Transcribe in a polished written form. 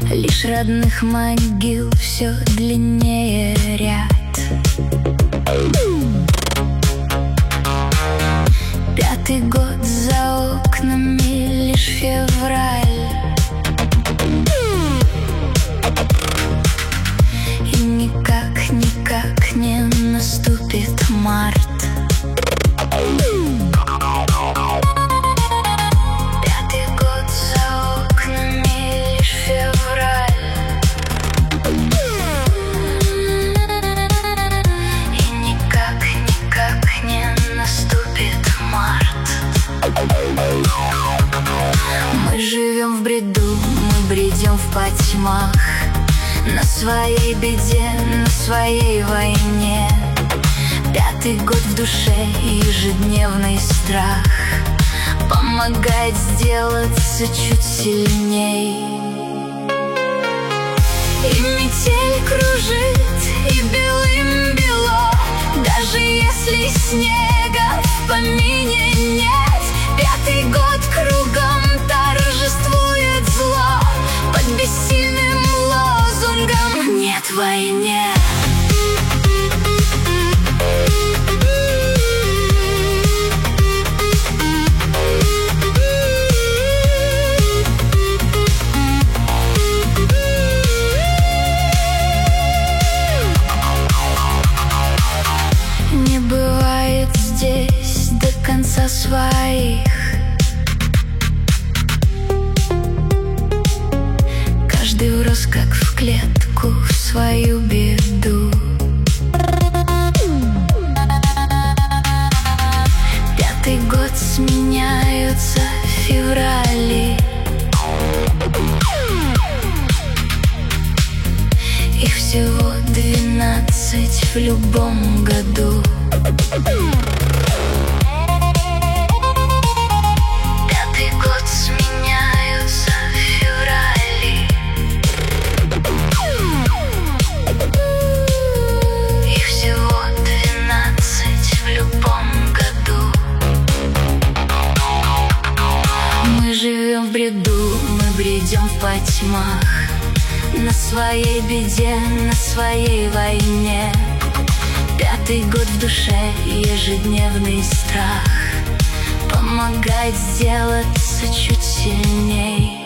Лишь родных могил все длиннее ряд. Пятый год за окнами, лишь февраль. И никак не наступит март. Пятый год за окнами, лишь февраль. И никак не наступит март. Мы живем в бреду, мы бредем в потьмах, на своей беде, на своей войне. Пятый год в душе, ежедневный страх помогает сделаться чуть сильней. И метель кружит, и белым бело, даже если снега в помине нет. Пятый год кругом торжествует зло под бессильным лозунгом «Нет войне». Не бывает здесь до конца своих. Каждый врос как в клетку, в свою беду. Пятый год сменяются феврали. Их всего 12 в любом году. Пятый год сменяются феврали. Их всего 12 в любом году. Мы живем в бреду, мы бредем в потьмах, на своей беде, на своей войне. Пятый год в душе, ежедневный страх помогает сделаться чуть сильней.